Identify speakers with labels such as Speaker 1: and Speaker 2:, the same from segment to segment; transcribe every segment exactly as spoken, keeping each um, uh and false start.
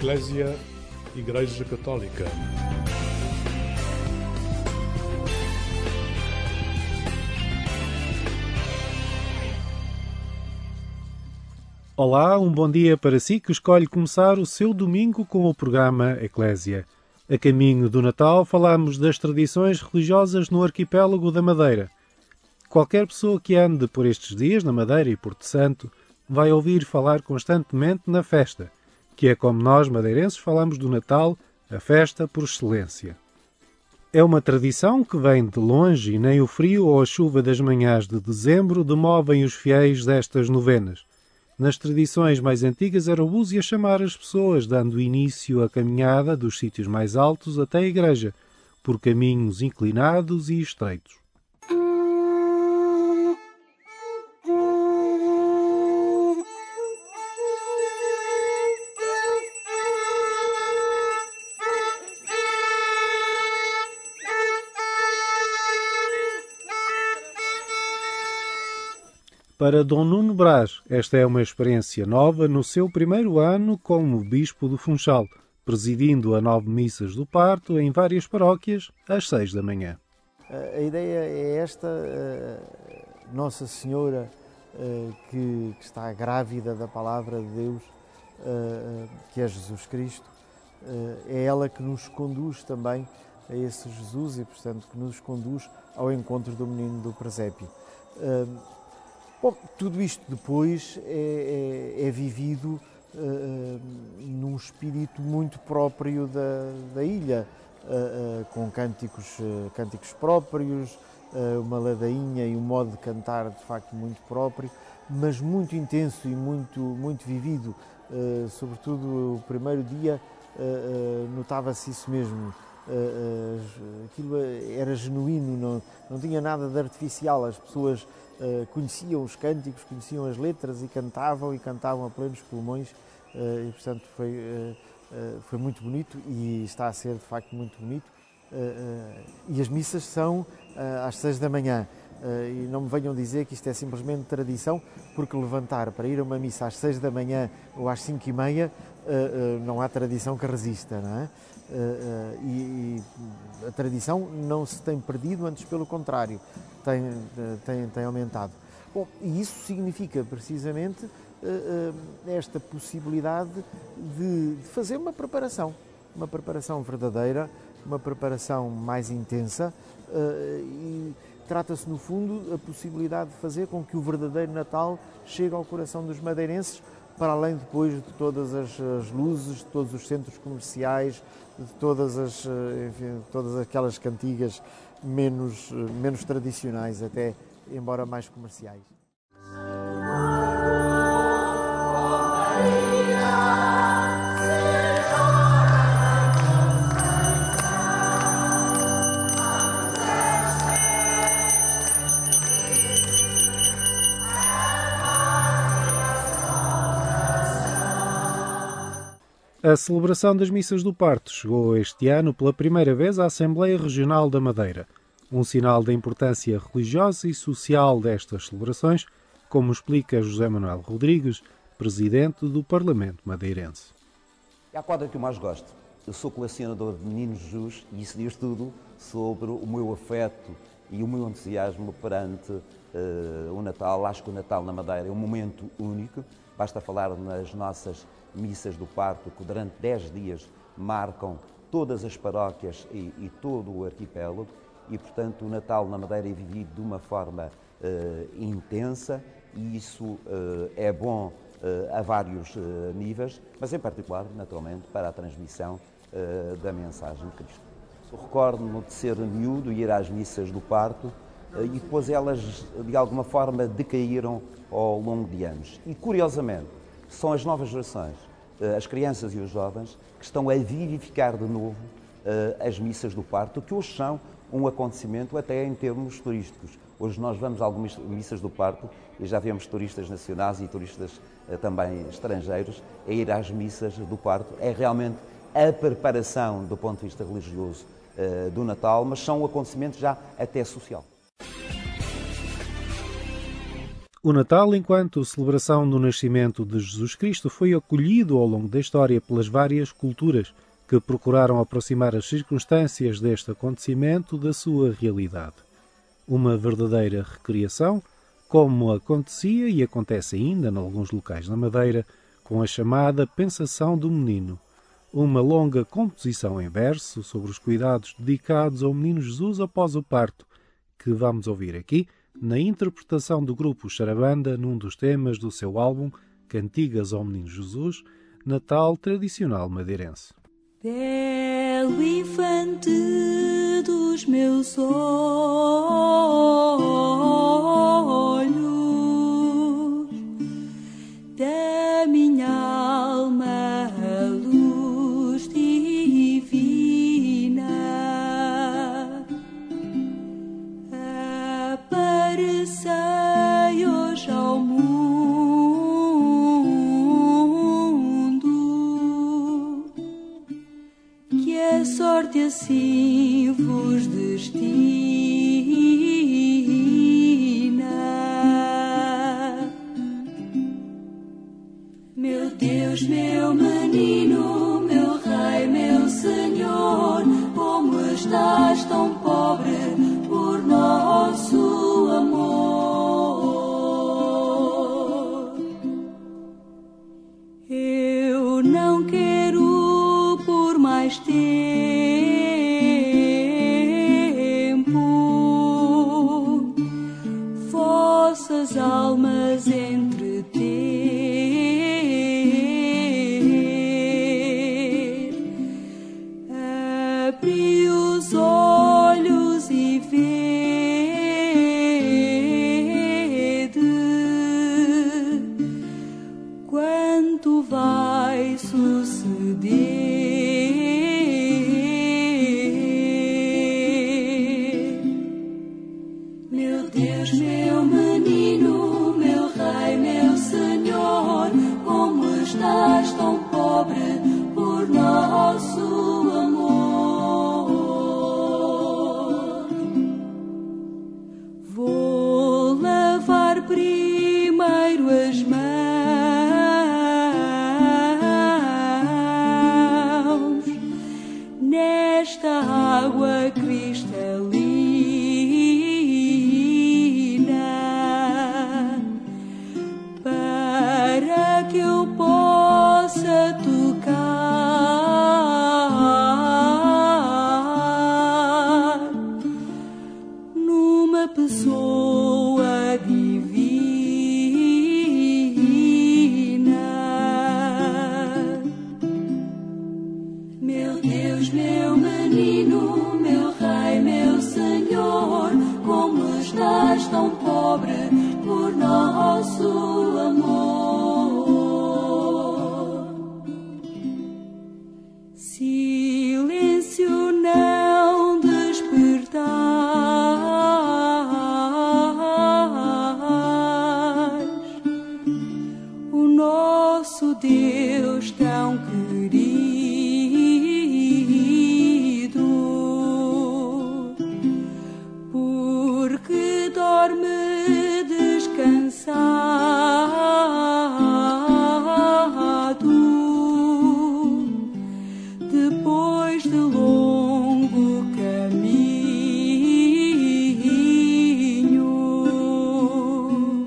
Speaker 1: Eclésia, Igreja Católica.
Speaker 2: Olá, um bom dia para si que escolhe começar o seu domingo com o programa Eclésia. A caminho do Natal falamos das tradições religiosas no arquipélago da Madeira. Qualquer pessoa que ande por estes dias na Madeira e Porto Santo vai ouvir falar constantemente na festa, que é como nós madeirenses falamos do Natal, a festa por excelência. É uma tradição que vem de longe e nem o frio ou a chuva das manhãs de dezembro demovem os fiéis destas novenas. Nas tradições mais antigas era uso a chamar as pessoas, dando início à caminhada dos sítios mais altos até a igreja, por caminhos inclinados e estreitos. Para Dom Nuno Brás, esta é uma experiência nova no seu primeiro ano como Bispo do Funchal, presidindo a nove missas do parto em várias paróquias, às seis da manhã.
Speaker 3: A ideia é esta, Nossa Senhora, que está grávida da Palavra de Deus, que é Jesus Cristo, é ela que nos conduz também a esse Jesus e, portanto, que nos conduz ao encontro do menino do presépio. Bom, tudo isto depois é, é, é vivido uh, num espírito muito próprio da, da ilha, uh, uh, com cânticos, uh, cânticos próprios, uh, uma ladainha e um modo de cantar de facto muito próprio, mas muito intenso e muito, muito vivido. Uh, sobretudo o primeiro dia uh, uh, notava-se isso mesmo. Uh, uh, aquilo era genuíno, não, não tinha nada de artificial. As pessoas uh, conheciam os cânticos, conheciam as letras e cantavam e cantavam a plenos pulmões, uh, e portanto foi, uh, uh, foi muito bonito e está a ser de facto muito bonito. Uh, uh, e as missas são uh, às seis da manhã. Uh, e não me venham dizer que isto é simplesmente tradição, porque levantar para ir a uma missa às seis da manhã ou às cinco e meia, uh, uh, não há tradição que resista, não é? Uh, uh, e, e a tradição não se tem perdido, antes pelo contrário, tem, uh, tem, tem aumentado. Bom, e isso significa precisamente uh, uh, esta possibilidade de, de fazer uma preparação, uma preparação verdadeira, uma preparação mais intensa, uh, e trata-se, no fundo, a possibilidade de fazer com que o verdadeiro Natal chegue ao coração dos madeirenses, para além depois de todas as, as luzes, de todos os centros comerciais, de todas, as, enfim, todas aquelas cantigas menos, menos tradicionais, até embora mais comerciais.
Speaker 2: A celebração das Missas do Parto chegou este ano pela primeira vez à Assembleia Regional da Madeira, um sinal da importância religiosa e social destas celebrações, como explica José Manuel Rodrigues, presidente do Parlamento madeirense.
Speaker 4: É a quadra que eu mais gosto. Eu sou colecionador de Menino Jesus e isso diz tudo sobre o meu afeto e o meu entusiasmo perante uh, o Natal. Acho que o Natal na Madeira é um momento único. Basta falar nas nossas missas do parto, que durante dez dias marcam todas as paróquias e, e todo o arquipélago, e portanto o Natal na Madeira é vivido de uma forma uh, intensa, e isso uh, é bom uh, a vários uh, níveis, mas em particular, naturalmente, para a transmissão uh, da mensagem de Cristo. Recordo-me de ser miúdo e ir às missas do parto, uh, e depois elas de alguma forma decaíram ao longo de anos. E curiosamente, são as novas gerações, as crianças e os jovens, que estão a vivificar de novo as missas do parto, que hoje são um acontecimento até em termos turísticos. Hoje nós vamos a algumas missas do parto e já vemos turistas nacionais e turistas também estrangeiros a ir às missas do parto. É realmente a preparação do ponto de vista religioso do Natal, mas são um acontecimento já até social.
Speaker 2: O Natal, enquanto celebração do nascimento de Jesus Cristo, foi acolhido ao longo da história pelas várias culturas que procuraram aproximar as circunstâncias deste acontecimento da sua realidade. Uma verdadeira recriação, como acontecia e acontece ainda em alguns locais na Madeira, com a chamada Pensação do Menino, uma longa composição em verso sobre os cuidados dedicados ao menino Jesus após o parto, que vamos ouvir aqui, na interpretação do grupo Charabanda num dos temas do seu álbum Cantigas ao Menino Jesus, Natal tradicional madeirense.
Speaker 5: Belo infante dos meus olhos, da minha alma a luz divina, aparecei hoje ao mundo, que a sorte assim vos destina. Meu Deus, meu menino, meu Rei, meu Senhor, como estás tão pobre por nosso amor. Eu não quero por mais tempo vossas almas entreter. Abri os olhos e vede quanto vai suceder. Meu Deus, meu menino, meu Rei, meu Senhor, como estás tão pobre por nosso amor. Vou lavar primeiro as mãos nesta água cristalina, para que eu possa tocar numa pessoa divina. Meu Deus, meu menino, meu Rei, meu Senhor, como estás tão pobre por nosso amor. Silêncio, não despertais o nosso Deus tão querido, porque dorme descansado depois de longo caminho.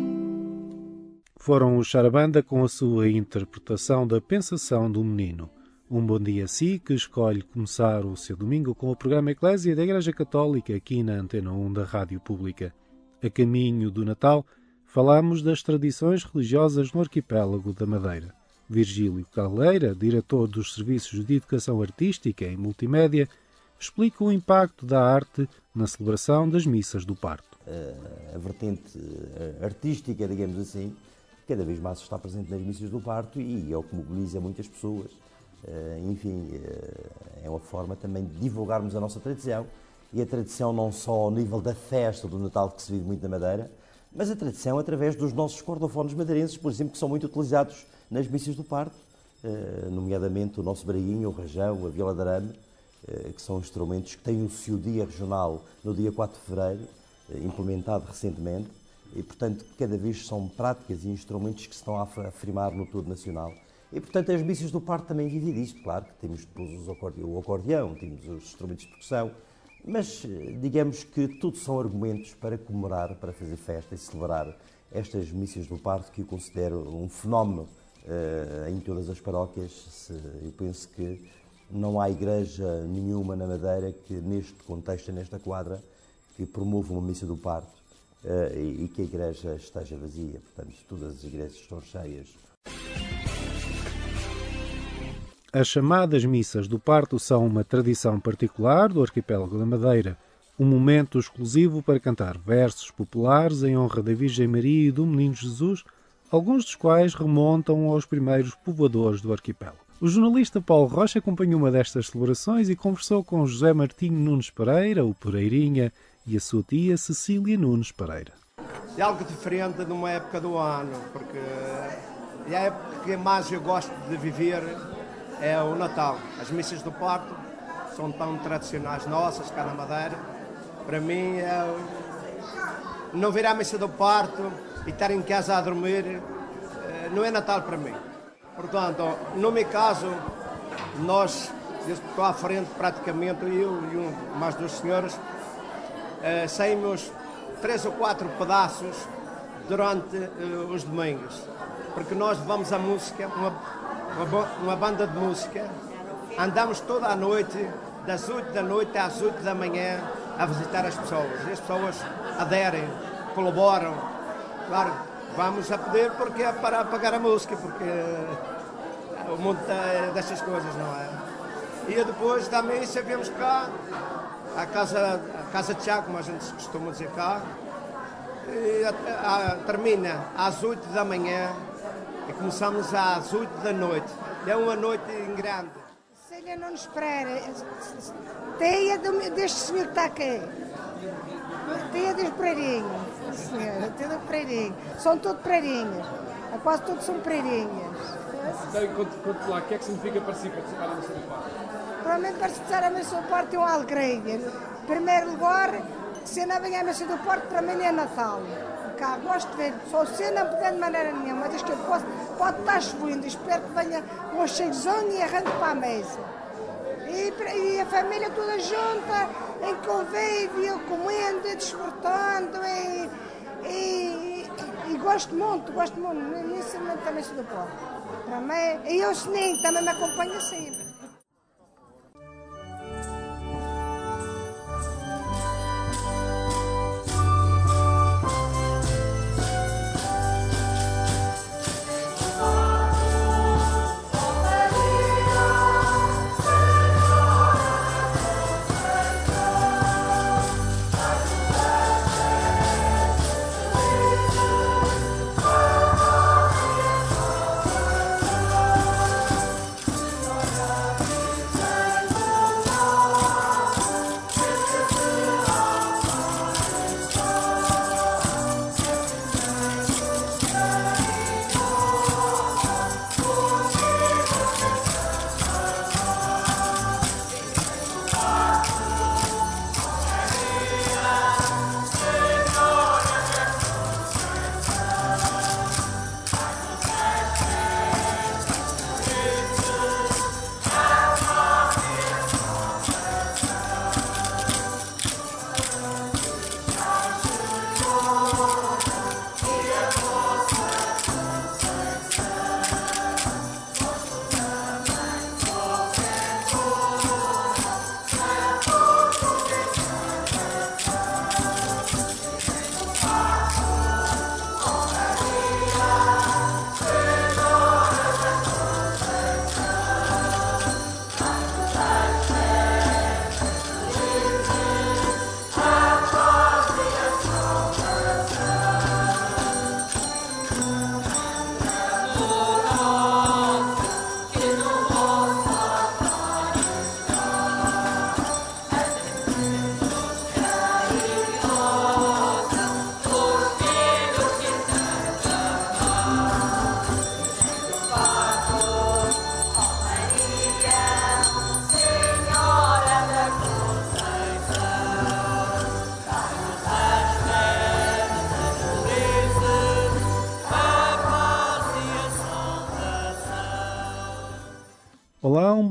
Speaker 2: Foram os Charabanda com a sua interpretação da Pensação do Menino. Um bom dia a si que escolhe começar o seu domingo com o programa Eclésia da Igreja Católica aqui na Antena um da Rádio Pública. A caminho do Natal, falamos das tradições religiosas no arquipélago da Madeira. Virgílio Caldeira, diretor dos Serviços de Educação Artística e Multimédia, explica o impacto da arte na celebração das missas do parto.
Speaker 6: A vertente artística, digamos assim, cada vez mais está presente nas missas do parto e é o que mobiliza muitas pessoas. Enfim, é uma forma também de divulgarmos a nossa tradição, e a tradição não só ao nível da festa do Natal, que se vive muito na Madeira, mas a tradição através dos nossos cordofones madeirenses, por exemplo, que são muito utilizados nas missas do parto, nomeadamente o nosso braguinho, o rajão, a viola de arame, que são instrumentos que têm o seu dia regional no dia quatro de fevereiro, implementado recentemente, E, portanto, cada vez são práticas e instrumentos que se estão a afirmar no todo nacional. E, portanto, as missas do parto também vivem disto. Claro que temos depois os acordeão, o acordeão, temos os instrumentos de percussão, mas digamos que tudo são argumentos para comemorar, para fazer festa e celebrar estas missas do parto, que eu considero um fenómeno uh, em todas as paróquias. Se, eu penso que não há igreja nenhuma na Madeira que, neste contexto, nesta quadra, que promova uma missa do parto uh, e, e que a igreja esteja vazia. Portanto, todas as igrejas estão cheias.
Speaker 2: As chamadas missas do parto são uma tradição particular do arquipélago da Madeira, um momento exclusivo para cantar versos populares em honra da Virgem Maria e do Menino Jesus, alguns dos quais remontam aos primeiros povoadores do arquipélago. O jornalista Paulo Rocha acompanhou uma destas celebrações e conversou com José Martinho Nunes Pereira, o Pereirinha, e a sua tia Cecília Nunes Pereira.
Speaker 7: É algo diferente numa época do ano, porque é a época que mais eu gosto de viver é o Natal. As missas do parto são tão tradicionais nossas cá na Madeira. Para mim, é não vir à missa do parto e estar em casa a dormir não é Natal para mim. Portanto, no meu caso, nós, eu estou à frente praticamente, eu e um, mais duas senhoras, eh, saímos três ou quatro pedaços durante eh, os domingos, porque nós levamos a música, uma, uma, uma banda de música, andamos toda a noite, das oito da noite às oito da manhã, a visitar as pessoas. E as pessoas aderem, colaboram. Claro, vamos a pedir porque é para pagar a música, porque o mundo é destas coisas, não é? E depois também sabemos cá, a casa, a casa de chá, como a gente costuma dizer cá, e a, a, termina às oito da manhã e começamos às oito da noite. É uma noite em grande.
Speaker 8: Cecília não nos espera. Teia deste senhor que está aqui. Teia deste Pereirinho. Senhora, teia do Pereirinho. São todos Pereirinhas. Quase todos são Pereirinhas.
Speaker 9: Então, conte lá, o que é que significa para si participar da missa do parto?
Speaker 8: Para mim, participar da missa do parto é uma alegria. Em primeiro lugar, se não vem a missa do parto, para mim é Natal. Cá, gosto de ver. Só se não puder de maneira nenhuma, diz que eu posso, pode estar chovendo. Espero que venha um cheizão e arranque para a mesa. E, e a família toda junta, em convívio, comendo, desfrutando. E, e, e gosto muito, gosto muito, inicialmente da missa do parto. Para mim, e o Sininho também me acompanha sempre.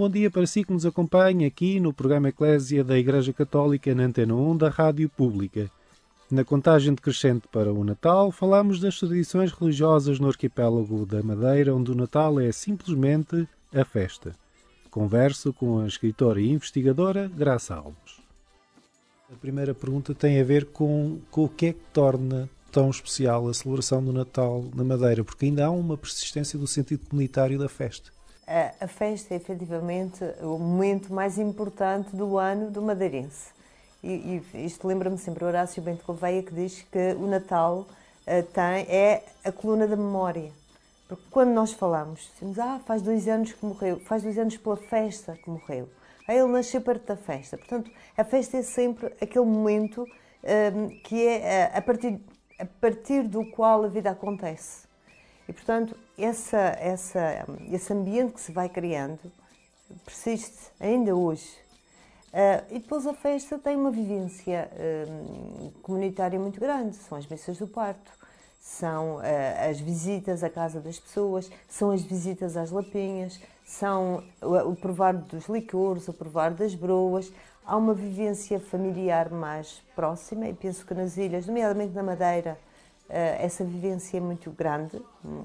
Speaker 2: bom dia para si que nos acompanha aqui no programa Eclésia da Igreja Católica na Antena um da Rádio Pública. Na contagem decrescente para o Natal, falamos das tradições religiosas no arquipélago da Madeira, onde o Natal é simplesmente a festa. Converso com a escritora e investigadora Graça Alves. A primeira pergunta tem a ver com, com o que é que torna tão especial a celebração do Natal na Madeira, porque ainda há uma persistência do sentido comunitário da festa.
Speaker 10: A festa é efetivamente o momento mais importante do ano do madeirense. E, e isto lembra-me sempre o Horácio Bento Gouveia, que diz que o Natal uh, tem, é a coluna da memória. Porque quando nós falamos, dizemos, ah, faz dois anos que morreu, faz dois anos pela festa que morreu. Ah, ele nasceu perto da festa. Portanto, a festa é sempre aquele momento um, que é a partir, a partir do qual a vida acontece. E, portanto, essa, essa, esse ambiente que se vai criando persiste ainda hoje. Uh, e depois a festa tem uma vivência uh, comunitária muito grande. São as missas do parto, são uh, as visitas à casa das pessoas, são as visitas às lapinhas, são o, o provar dos licores, o provar das broas. Há uma vivência familiar mais próxima, e penso que nas ilhas, nomeadamente na Madeira, Uh, essa vivência é muito grande,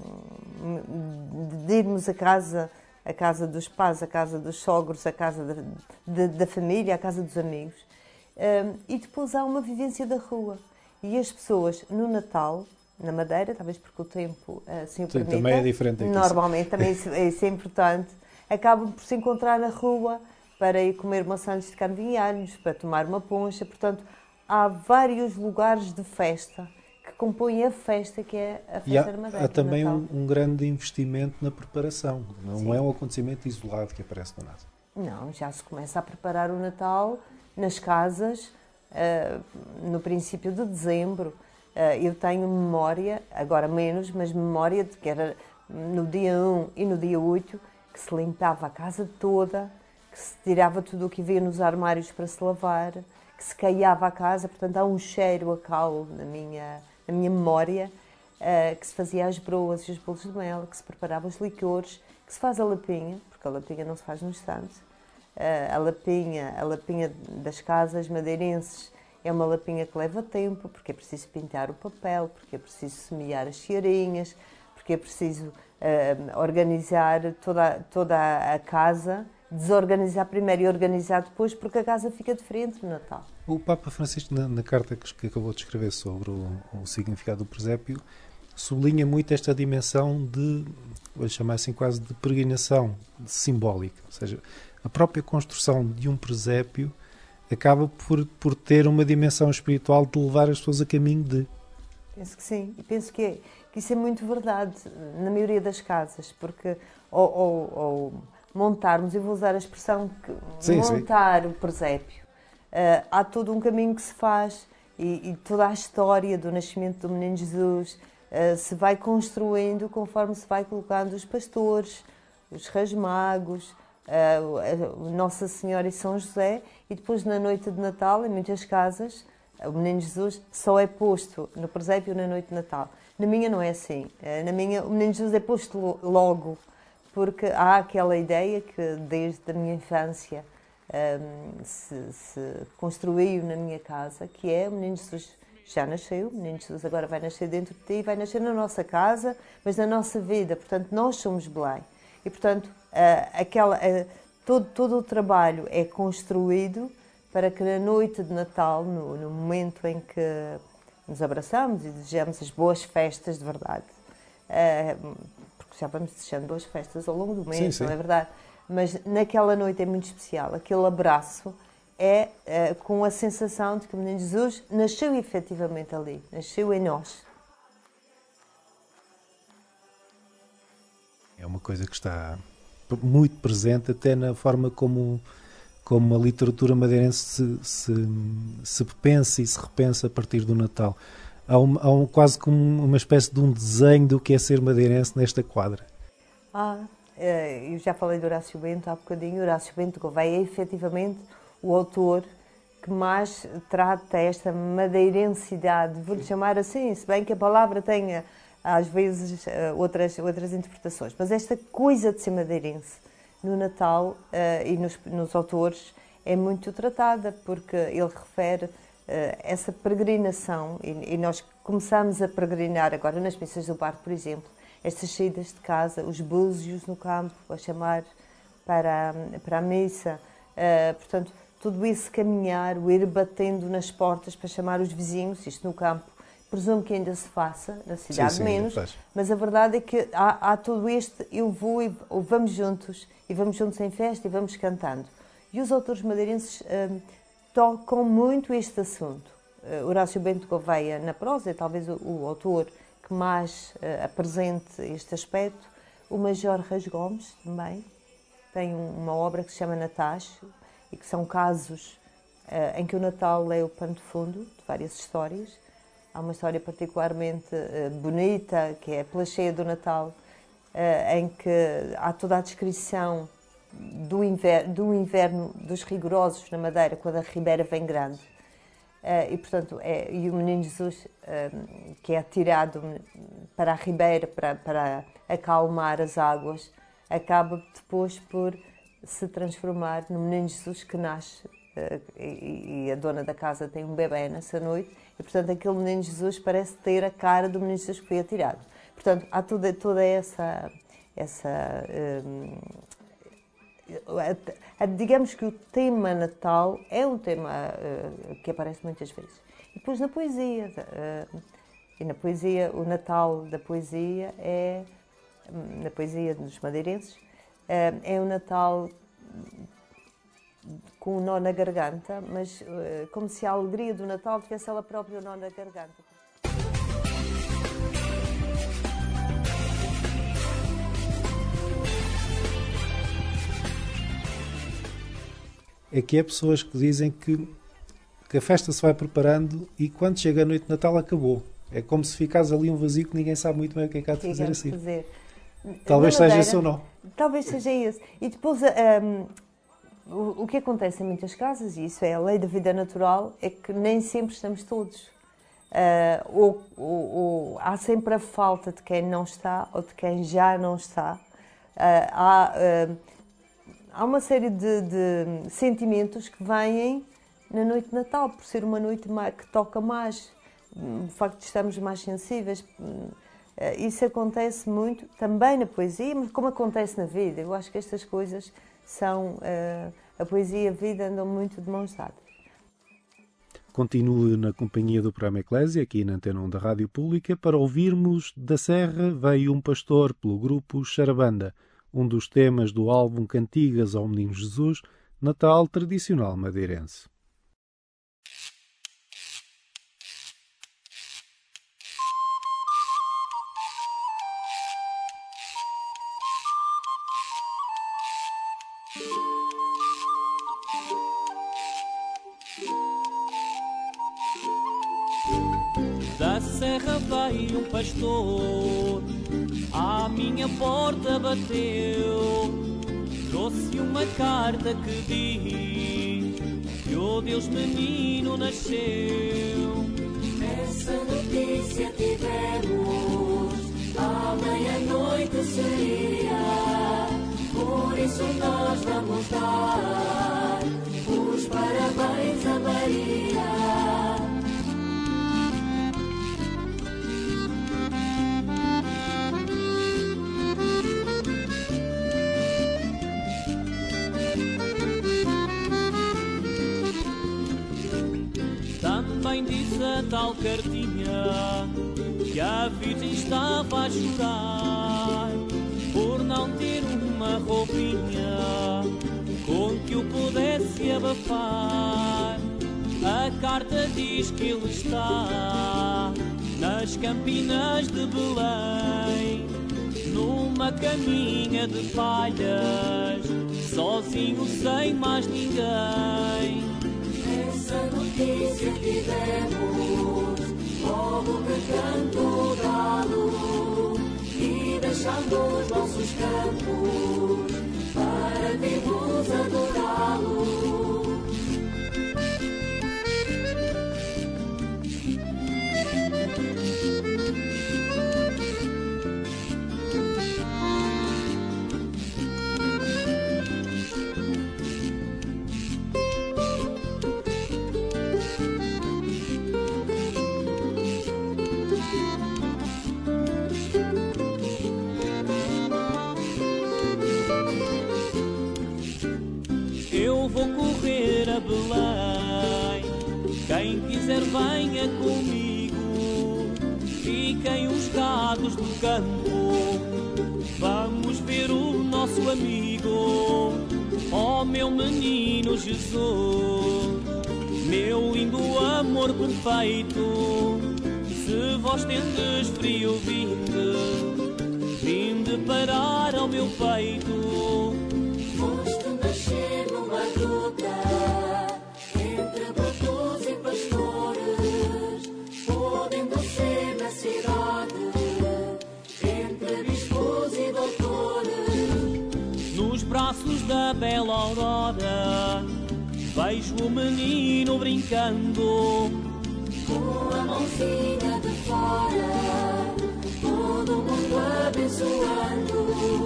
Speaker 10: de irmos a casa, a casa dos pais, a casa dos sogros, a casa da, da, da família, a casa dos amigos. Uh, e depois há uma vivência da rua. E as pessoas, no Natal, na Madeira, talvez porque o tempo assim o
Speaker 2: Sim,
Speaker 10: permita,
Speaker 2: também é diferente aqui.
Speaker 10: Normalmente, também isso, isso é importante, acabam por se encontrar na rua para ir comer maçãs de carne-vinhanos, para tomar uma poncha. Portanto, há vários lugares de festa que compõem a festa, que é a festa
Speaker 2: há,
Speaker 10: da Madeira.
Speaker 2: Há também um, um grande investimento na preparação. Não
Speaker 10: Sim.
Speaker 2: é um acontecimento isolado que aparece do nada.
Speaker 10: Não, já se começa a preparar o Natal nas casas, uh, no princípio de dezembro. Uh, eu tenho memória, agora menos, mas memória de que era no dia um e no dia oito, que se limpava a casa toda, que se tirava tudo o que havia nos armários para se lavar, que se caiava a casa. Portanto, há um cheiro a cal na minha... na minha memória, uh, que se fazia as broas e os bolos de mel, que se preparava os licores, que se faz a lapinha, porque a lapinha não se faz no instante. Uh, a lapinha, a lapinha das casas madeirenses é uma lapinha que leva tempo, porque é preciso pintar o papel, porque é preciso semear as cearinhas, porque é preciso uh, organizar toda, toda a casa, desorganizar primeiro e organizar depois, porque a casa fica diferente no Natal.
Speaker 2: O Papa Francisco, na, na carta que, que acabou de escrever sobre o, o significado do presépio, sublinha muito esta dimensão de, vou chamar assim, quase de peregrinação simbólica. Ou seja, a própria construção de um presépio acaba por, por ter uma dimensão espiritual de levar as pessoas a caminho de...
Speaker 10: Penso que sim, e penso que, é, que isso é muito verdade na maioria das casas, porque ou, ou, ou montarmos, eu vou usar a expressão que
Speaker 2: sim,
Speaker 10: montar
Speaker 2: sim.
Speaker 10: o presépio, uh, há todo um caminho que se faz e, e toda a história do nascimento do Menino Jesus uh, se vai construindo conforme se vai colocando os pastores, os reis magos, uh, Nossa Senhora e São José, e depois na noite de Natal, em muitas casas, o Menino Jesus só é posto no presépio na noite de Natal. Na minha não é assim. Uh, na minha, o Menino Jesus é posto logo, porque há aquela ideia que desde a minha infância um, se, se construiu na minha casa, que é o Menino Jesus já nasceu, o Menino Jesus agora vai nascer dentro de ti, vai nascer na nossa casa, mas na nossa vida. Portanto, nós somos Belém. E, portanto, uh, aquela, uh, todo, todo o trabalho é construído para que na noite de Natal, no, no momento em que nos abraçamos e desejamos as boas festas de verdade, uh, já vamos desejando boas festas ao longo do mês, sim, sim. Não é verdade? Mas naquela noite é muito especial. Aquele abraço é uh, com a sensação de que o Menino Jesus nasceu efetivamente ali, nasceu em nós.
Speaker 2: É uma coisa que está muito presente até na forma como, como a literatura madeirense se, se, se pensa e se repensa a partir do Natal. Há, um, há um, quase como uma espécie de um desenho do que é ser madeirense nesta quadra.
Speaker 10: Ah, eu já falei de Horácio Bento há bocadinho. Horácio Bento Gouveia é efetivamente o autor que mais trata esta madeirensidade, vou-lhe chamar assim, se bem que a palavra tenha às vezes outras, outras interpretações, mas esta coisa de ser madeirense, no Natal uh, e nos, nos autores é muito tratada, porque ele refere uh, essa peregrinação, e, e nós começamos a peregrinar agora nas missas do parto, por exemplo, estas saídas de casa, os búzios no campo, a chamar para, para a missa, uh, portanto, tudo esse caminhar, o ir batendo nas portas para chamar os vizinhos, isto no campo, presumo que ainda se faça, na cidade
Speaker 2: sim, sim,
Speaker 10: menos, mas a verdade é que há, há todo este, eu vou e ou vamos juntos, e vamos juntos em festa e vamos cantando. E os autores madeirenses hum, tocam muito este assunto. Uh, Horácio Bento Gouveia, na prosa, é talvez o, o autor que mais uh, apresente este aspecto. O Major Reis Gomes, também, tem uma obra que se chama Natacho, e que são casos uh, em que o Natal é o pano de fundo de várias histórias. Há uma história particularmente uh, bonita, que é a Placheia do Natal, uh, em que há toda a descrição do inverno, do inverno dos rigorosos na Madeira, quando a ribeira vem grande. Uh, e, portanto, é, e o Menino Jesus, uh, que é atirado para a ribeira, para, para acalmar as águas, acaba depois por se transformar no Menino Jesus que nasce, uh, e, e a dona da casa tem um bebê nessa noite, e, portanto, aquele Menino Jesus parece ter a cara do Menino Jesus que foi atirado. Portanto, há toda, toda essa... essa um, a, a, digamos que o tema Natal é um tema uh, que aparece muitas vezes. E depois na poesia, uh, e na poesia, o Natal da poesia é, na poesia dos madeirenses, uh, é o Natal com um nó na garganta, mas uh, como se a alegria do Natal tivesse ela própria o nó na garganta.
Speaker 2: É que há pessoas que dizem que, que a festa se vai preparando e quando chega a noite de Natal acabou. É como se ficasse ali um vazio que ninguém sabe muito bem o que é que há de fazer assim.
Speaker 10: Fazer.
Speaker 2: Talvez
Speaker 10: Madeira,
Speaker 2: seja esse ou não.
Speaker 10: Talvez seja esse. E depois um, o, o que acontece em muitas casas, e isso é a lei da vida natural, é que nem sempre estamos todos. Uh, ou, ou, ou há sempre a falta de quem não está ou de quem já não está. Uh, há... Uh, Há uma série de, de sentimentos que vêm na noite de Natal, por ser uma noite que toca mais, o facto de estarmos mais sensíveis. Isso acontece muito também na poesia, mas como acontece na vida. Eu acho que estas coisas são... A poesia e a vida andam muito de mãos dadas.
Speaker 2: Continue na companhia do programa Eclésia, aqui na Antena um da Rádio Pública, para ouvirmos Da Serra Veio um Pastor, pelo grupo Charabanda, um dos temas do álbum Cantigas ao Menino Jesus, Natal tradicional madeirense.
Speaker 11: Da serra veio um pastor, à minha porta bateu, trouxe uma carta que diz que o Deus menino nasceu.
Speaker 5: Essa notícia tivemos, à meia-noite seria, por isso nós vamos dar os parabéns a Maria.
Speaker 11: Também diz a tal cartinha que a Virgem estava a chorar por não ter uma roupinha com que o pudesse abafar. A carta diz que ele está nas campinas de Belém, numa caminha de palhas, sozinho sem mais ninguém.
Speaker 5: Essa notícia tivemos, logo que canto o galo, e deixando os nossos campos para virmos adorá-lo.
Speaker 11: Belém. Quem quiser venha comigo, fiquem os gados do campo. Vamos ver o nosso amigo, ó meu menino Jesus. Meu lindo amor perfeito, se vós tendes frio, vinde, vinde parar ao meu peito.
Speaker 5: Foste nascer numa gruta, entre brutos e pastores, podendo ser na cidade, entre bispos e doutores.
Speaker 11: Nos braços da bela aurora, vejo o menino brincando,
Speaker 5: com a mãozinha de fora, todo mundo abençoando.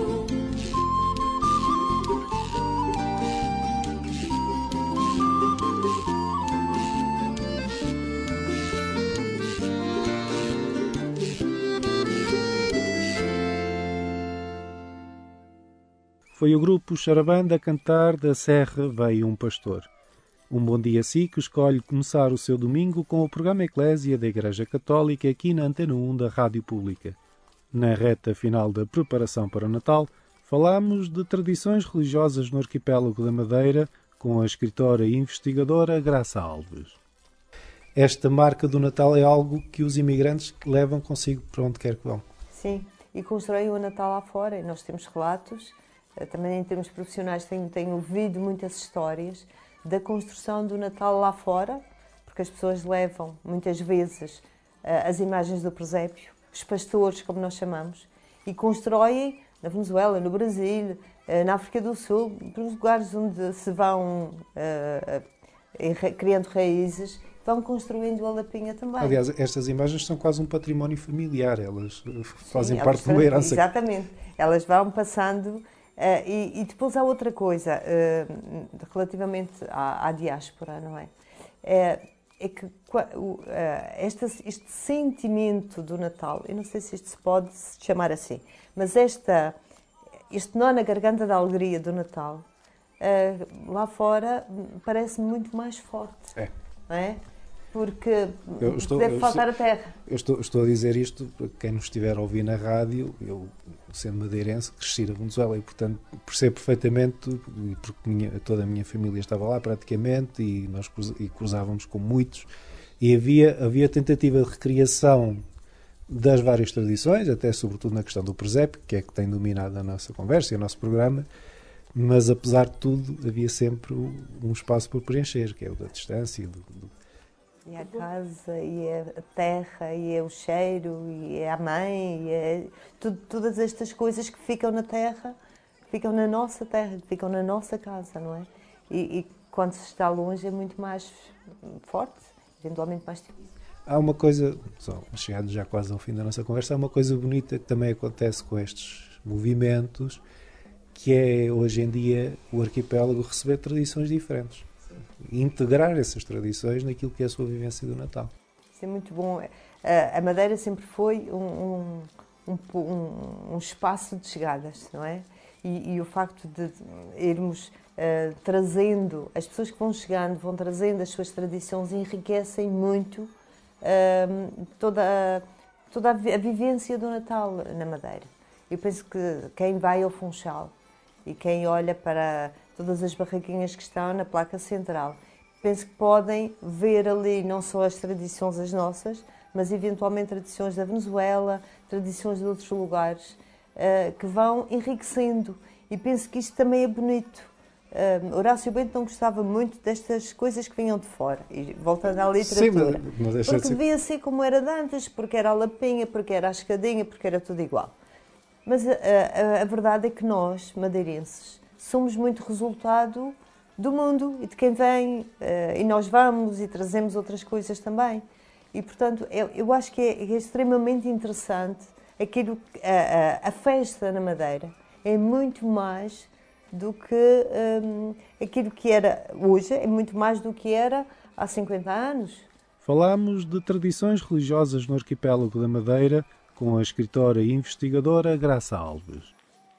Speaker 2: Foi o grupo Charabanda a cantar Da Serra Veio um Pastor. Um bom dia assim que escolhe começar o seu domingo com o programa Eclésia da Igreja Católica aqui na Antena um da Rádio Pública. Na reta final da preparação para o Natal, falamos de tradições religiosas no arquipélago da Madeira com a escritora e investigadora Graça Alves. Esta marca do Natal é algo que os imigrantes levam consigo para onde quer que vão.
Speaker 10: Sim, e constroem o Natal lá fora. E nós temos relatos, também em termos profissionais tenho, tenho ouvido muitas histórias da construção do Natal lá fora, porque as pessoas levam, muitas vezes, as imagens do presépio, os pastores, como nós chamamos, e constroem na Venezuela, no Brasil, na África do Sul, nos lugares onde se vão uh, uh, criando raízes, vão construindo a lapinha também.
Speaker 2: Aliás, estas imagens são quase um património familiar, elas fazem
Speaker 10: Sim,
Speaker 2: parte
Speaker 10: elas,
Speaker 2: de uma herança.
Speaker 10: Exatamente, elas vão passando. Uh, e, e depois há outra coisa, uh, relativamente à, à diáspora, não é? É, é que uh, este, este sentimento do Natal, eu não sei se isto se pode chamar assim, mas esta, este nó na garganta da alegria do Natal, uh, lá fora, parece muito mais forte, é. Não é? Porque
Speaker 2: eu estou,
Speaker 10: deve
Speaker 2: eu
Speaker 10: faltar
Speaker 2: estou,
Speaker 10: a terra.
Speaker 2: Eu estou, estou a dizer isto para quem nos estiver a ouvir na rádio. Eu, sendo madeirense, cresci na Venezuela e, portanto, percebo perfeitamente, e porque minha, toda a minha família estava lá praticamente e nós e cruzávamos com muitos, e havia, havia tentativa de recriação das várias tradições, até sobretudo na questão do presépio, que é que tem dominado a nossa conversa e o nosso programa, mas apesar de tudo havia sempre um espaço por preencher, que é o da distância e do, do
Speaker 10: E a casa, e a terra, e é o cheiro, e é a mãe, e é tudo, todas estas coisas que ficam na terra, ficam na nossa terra, ficam na nossa casa, não é? E, e quando se está longe é muito mais forte, eventualmente mais difícil.
Speaker 2: Há uma coisa, só chegando já quase ao fim da nossa conversa, há uma coisa bonita que também acontece com estes movimentos, que é hoje em dia o arquipélago receber tradições diferentes. Integrar essas tradições naquilo que é a sua vivência do Natal.
Speaker 10: Isso é muito bom. A Madeira sempre foi um, um, um, um espaço de chegadas, não é? E, e o facto de irmos uh, trazendo, as pessoas que vão chegando, vão trazendo as suas tradições, enriquecem muito uh, toda, a, toda a vivência do Natal na Madeira. Eu penso que quem vai ao Funchal e quem olha para todas as barraquinhas que estão na placa central, penso que podem ver ali não só as tradições as nossas, mas eventualmente tradições da Venezuela, tradições de outros lugares, uh, que vão enriquecendo. E penso que isto também é bonito. Uh, Horácio Bento não gostava muito destas coisas que vinham de fora, e voltando à literatura. Sim, mas, mas porque devia ser como era de antes, porque era a lapinha, porque era a escadinha, porque era tudo igual. Mas a, a, a verdade é que nós, madeirenses, somos muito resultado do mundo e de quem vem, uh, e nós vamos e trazemos outras coisas também. E, portanto, eu, eu acho que é, é extremamente interessante aquilo, a, a, a festa na Madeira é muito mais do que um, aquilo que era hoje, é muito mais do que era há cinquenta anos.
Speaker 2: Falámos de tradições religiosas no arquipélago da Madeira com a escritora e investigadora Graça Alves.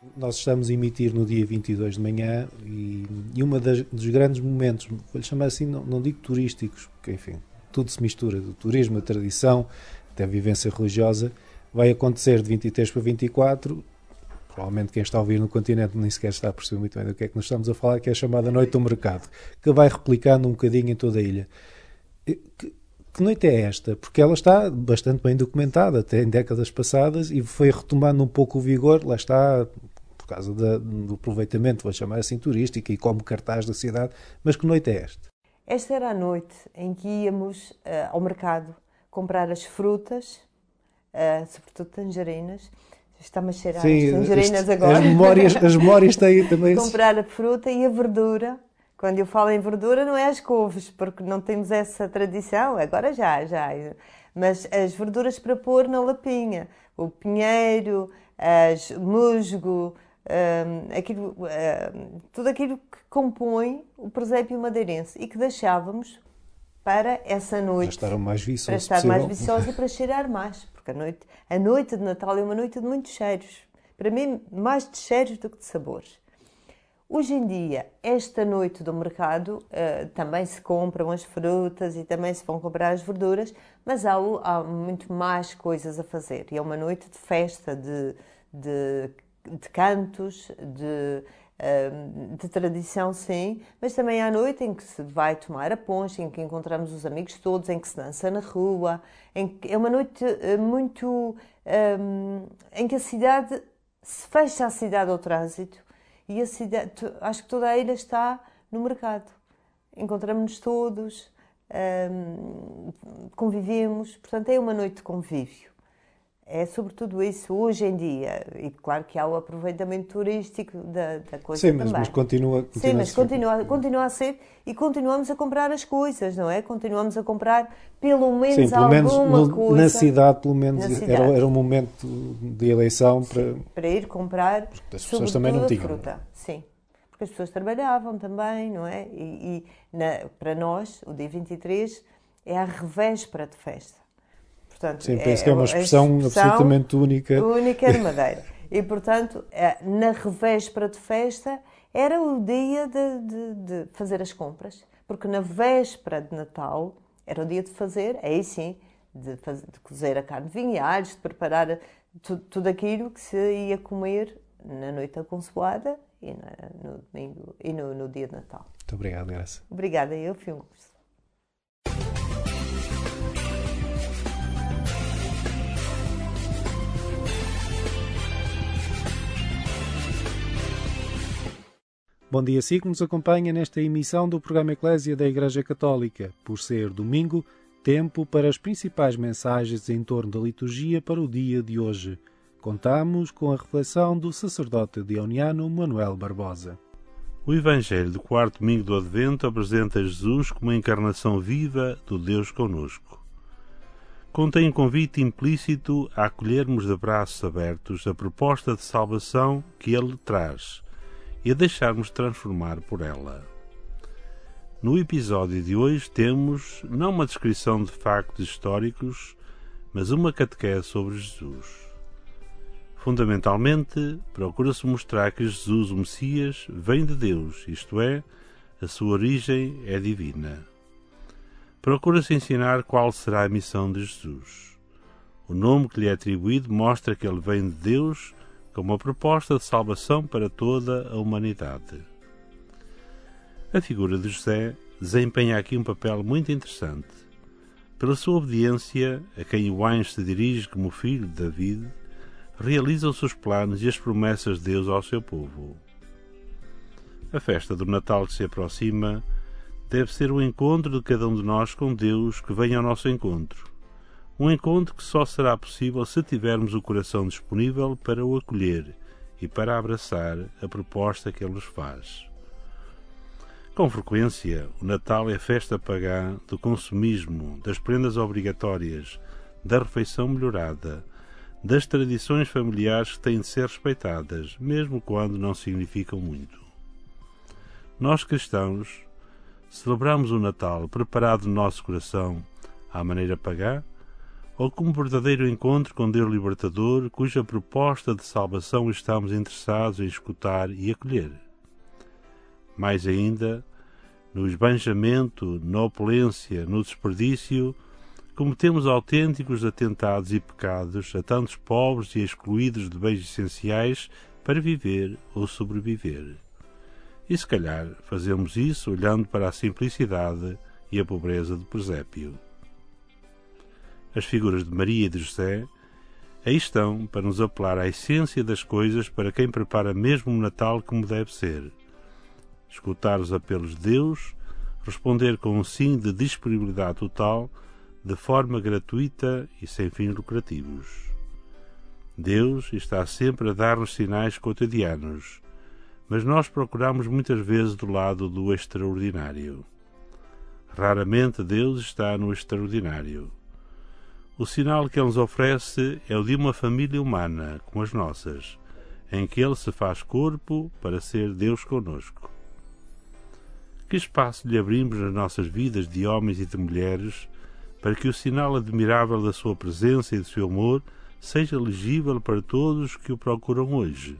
Speaker 2: Nós estamos a emitir no dia vinte e dois de manhã e, e um dos grandes momentos, vou-lhe chamar assim, não, não digo turísticos, porque enfim, tudo se mistura, do turismo, a tradição, até a vivência religiosa, vai acontecer de vinte e três para vinte e quatro. Provavelmente quem está a ouvir no continente nem sequer está a perceber muito bem do que é que nós estamos a falar, que é a chamada Noite do Mercado, que vai replicando um bocadinho em toda a ilha. Que, que noite é esta? Porque ela está bastante bem documentada, até em décadas passadas, e foi retomando um pouco o vigor, lá está, por causa da, do aproveitamento, vou chamar assim, turístico, e como cartaz da cidade. Mas que noite é esta?
Speaker 10: Esta era a noite em que íamos uh, ao mercado comprar as frutas, uh, sobretudo tangerinas. Está-me a cheirar
Speaker 2: Sim,
Speaker 10: as tangerinas
Speaker 2: este,
Speaker 10: agora.
Speaker 2: As memórias, as memórias têm também.
Speaker 10: Comprar a fruta e a verdura. Quando eu falo em verdura, não é as couves, porque não temos essa tradição. Agora já, já. Mas as verduras para pôr na lapinha. O pinheiro, as musgo, um, aquilo, um, tudo aquilo que compõe o presépio madeirense e que deixávamos para essa noite.
Speaker 2: Para estar mais viçoso
Speaker 10: Para estar
Speaker 2: possível.
Speaker 10: mais viçoso e para cheirar mais. Porque a noite, a noite de Natal é uma noite de muitos cheiros. Para mim, mais de cheiros do que de sabores. Hoje em dia, esta noite do mercado, uh, também se compram as frutas e também se vão comprar as verduras, mas há, há muito mais coisas a fazer. E é uma noite de festa, de, de, de cantos, de... de tradição, sim, mas também à noite em que se vai tomar a poncha, em que encontramos os amigos todos, em que se dança na rua, em que é uma noite muito um, em que a cidade se fecha a cidade ao trânsito e a cidade, acho que toda a ilha está no mercado. Encontramos-nos todos, um, convivemos, portanto é uma noite de convívio. É sobretudo isso hoje em dia. E claro que há o aproveitamento turístico da, da coisa
Speaker 2: Sim,
Speaker 10: também.
Speaker 2: Sim, mas continua, continua
Speaker 10: Sim, mas
Speaker 2: a ser.
Speaker 10: continua, continua a ser e continuamos a comprar as coisas, não é? Continuamos a comprar pelo menos
Speaker 2: Sim, pelo
Speaker 10: alguma
Speaker 2: menos no,
Speaker 10: coisa.
Speaker 2: na cidade, pelo menos,
Speaker 10: cidade.
Speaker 2: Era, era um momento de eleição para...
Speaker 10: Sim, para ir comprar,
Speaker 2: porque as pessoas também não tinham.
Speaker 10: Fruta. Sim, porque as pessoas trabalhavam também, não é? E, e na, para nós, o dia vinte e três é a revéspera de festa. Portanto,
Speaker 2: Sim, penso é, que é uma expressão, expressão absolutamente única.
Speaker 10: Única de Madeira. E, portanto, na revéspera de festa era o dia de, de, de fazer as compras. Porque na véspera de Natal era o dia de fazer, aí sim, de, fazer, de cozer a carne de vinhares, de preparar tudo, tudo aquilo que se ia comer na noite da Consoada e, na, no, domingo, e no, no dia de Natal.
Speaker 2: Muito obrigado, Graça.
Speaker 10: Obrigada, eu fui um gosto.
Speaker 2: Bom dia, si que nos acompanha nesta emissão do programa Eclésia da Igreja Católica. Por ser domingo, tempo para as principais mensagens em torno da liturgia para o dia de hoje. Contamos com a reflexão do sacerdote dioniano Manuel Barbosa.
Speaker 12: O Evangelho do quarto domingo do Advento apresenta Jesus como a encarnação viva do Deus conosco. Contém um convite implícito a acolhermos de braços abertos a proposta de salvação que Ele traz e a deixarmos transformar por ela. No episódio de hoje temos não uma descrição de factos históricos, mas uma catequese sobre Jesus. Fundamentalmente, procura-se mostrar que Jesus, o Messias, vem de Deus, isto é, a sua origem é divina. Procura-se ensinar qual será a missão de Jesus. O nome que lhe é atribuído mostra que ele vem de Deus como uma proposta de salvação para toda a humanidade. A figura de José desempenha aqui um papel muito interessante. Pela sua obediência, a quem o anjo se dirige como filho de David, realiza os seus planos e as promessas de Deus ao seu povo. A festa do Natal que se aproxima deve ser o encontro de cada um de nós com Deus que vem ao nosso encontro. Um encontro que só será possível se tivermos o coração disponível para o acolher e para abraçar a proposta que Ele nos faz. Com frequência, o Natal é festa pagã do consumismo, das prendas obrigatórias, da refeição melhorada, das tradições familiares que têm de ser respeitadas, mesmo quando não significam muito. Nós cristãos celebramos o Natal preparado no nosso coração à maneira pagã, ou como verdadeiro encontro com Deus libertador, cuja proposta de salvação estamos interessados em escutar e acolher. Mais ainda, no esbanjamento, na opulência, no desperdício, cometemos autênticos atentados e pecados a tantos pobres e excluídos de bens essenciais para viver ou sobreviver. E se calhar fazemos isso olhando para a simplicidade e a pobreza do presépio. As figuras de Maria e de José aí estão para nos apelar à essência das coisas para quem prepara mesmo o Natal como deve ser. Escutar os apelos de Deus, responder com um sim de disponibilidade total, de forma gratuita e sem fins lucrativos. Deus está sempre a dar-nos sinais cotidianos, mas nós procuramos muitas vezes do lado do extraordinário. Raramente Deus está no extraordinário. O sinal que Ele nos oferece é o de uma família humana, como as nossas, em que Ele se faz corpo para ser Deus conosco. Que espaço lhe abrimos nas nossas vidas de homens e de mulheres para que o sinal admirável da sua presença e do seu amor seja legível para todos que o procuram hoje?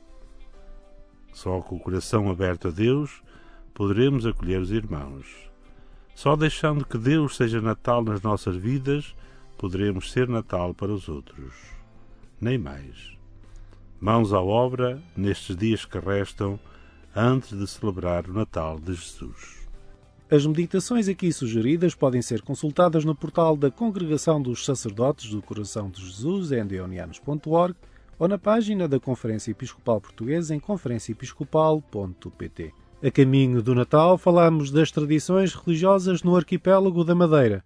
Speaker 12: Só com o coração aberto a Deus poderemos acolher os irmãos. Só deixando que Deus seja Natal nas nossas vidas poderemos ser Natal para os outros. Nem mais. Mãos à obra nestes dias que restam antes de celebrar o Natal de Jesus.
Speaker 2: As meditações aqui sugeridas podem ser consultadas no portal da Congregação dos Sacerdotes do Coração de Jesus, endeonianos ponto org, ou na página da Conferência Episcopal Portuguesa em conferência episcopal ponto pt. A caminho do Natal, falamos das tradições religiosas no arquipélago da Madeira.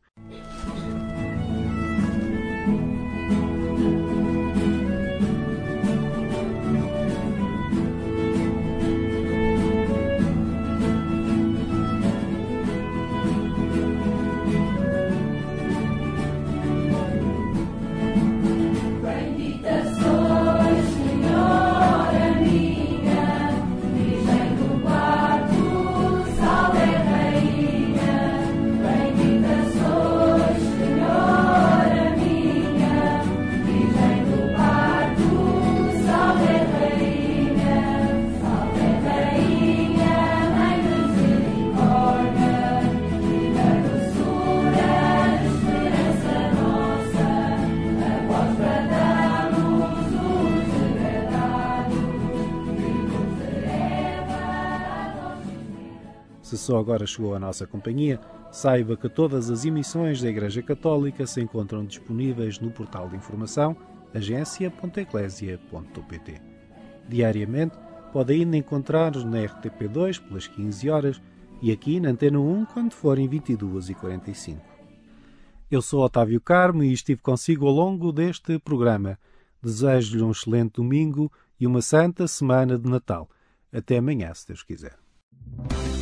Speaker 2: Se só agora chegou à nossa companhia, saiba que todas as emissões da Igreja Católica se encontram disponíveis no portal de informação agência ponto eclésia ponto pt. Diariamente pode ainda encontrar-nos na R T P dois pelas quinze horas e aqui na Antena um quando forem vinte e duas e quarenta e cinco. Eu sou Otávio Carmo e estive consigo ao longo deste programa. Desejo-lhe um excelente domingo e uma santa semana de Natal. Até amanhã, se Deus quiser.